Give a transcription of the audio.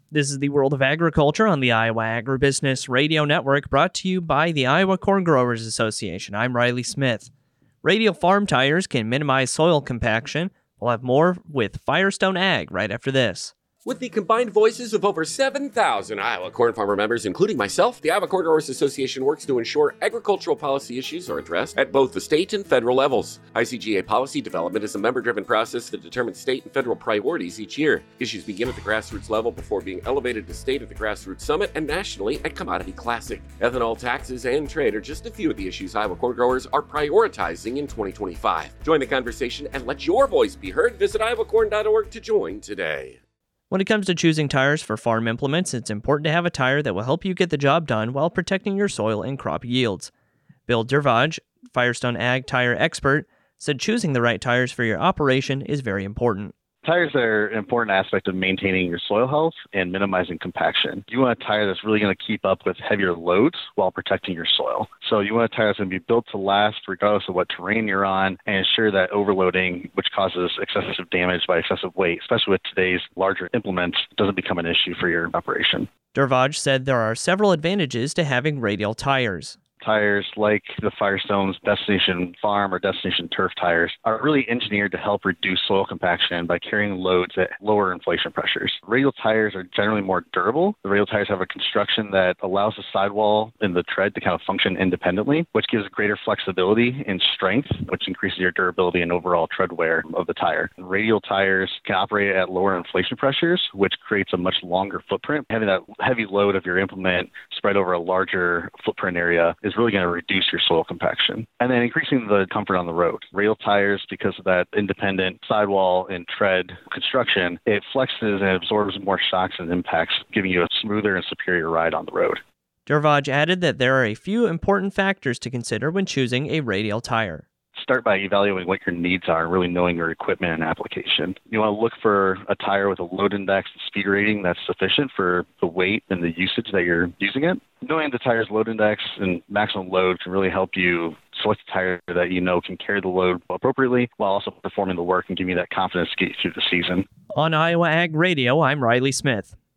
This is the World of Agriculture on the Iowa Agribusiness Radio Network, brought to you by the Iowa Corn Growers Association. I'm Riley Smith. Radial farm tires can minimize soil compaction. We'll have more with Firestone Ag right after this. With the combined voices of over 7,000 Iowa corn farmer members, including myself, the Iowa Corn Growers Association works to ensure agricultural policy issues are addressed at both the state and federal levels. ICGA policy development is a member-driven process that determines state and federal priorities each year. Issues begin at the grassroots level before being elevated to state at the Grassroots Summit and nationally at Commodity Classic. Ethanol, taxes, and trade are just a few of the issues Iowa corn growers are prioritizing in 2025. Join the conversation and let your voice be heard. Visit iowacorn.org to join today. When it comes to choosing tires for farm implements, it's important to have a tire that will help you get the job done while protecting your soil and crop yields. Bill Dervaj, Firestone Ag tire expert, said choosing the right tires for your operation is very important. Tires are an important aspect of maintaining your soil health and minimizing compaction. You want a tire that's really going to keep up with heavier loads while protecting your soil. So you want a tire that's going to be built to last regardless of what terrain you're on, and ensure that overloading, which causes excessive damage by excessive weight, especially with today's larger implements, doesn't become an issue for your operation. Dervaj said there are several advantages to having radial tires. Tires like the Firestone's Destination Farm or Destination Turf tires are really engineered to help reduce soil compaction by carrying loads at lower inflation pressures. Radial tires are generally more durable. The radial tires have a construction that allows the sidewall and the tread to kind of function independently, which gives greater flexibility and strength, which increases your durability and overall tread wear of the tire. Radial tires can operate at lower inflation pressures, which creates a much longer footprint. Having that heavy load of your implement spread over a larger footprint area is really going to reduce your soil compaction. And then increasing the comfort on the road. Radial tires, because of that independent sidewall and tread construction, it flexes and absorbs more shocks and impacts, giving you a smoother and superior ride on the road. Dervaj added that there are a few important factors to consider when choosing a radial tire. Start by evaluating what your needs are and really knowing your equipment and application. You want to look for a tire with a load index and speed rating that's sufficient for the weight and the usage that you're using it. Knowing the tire's load index and maximum load can really help you select a tire that you know can carry the load appropriately while also performing the work and giving you that confidence to get you through the season. On Iowa Ag Radio, I'm Riley Smith.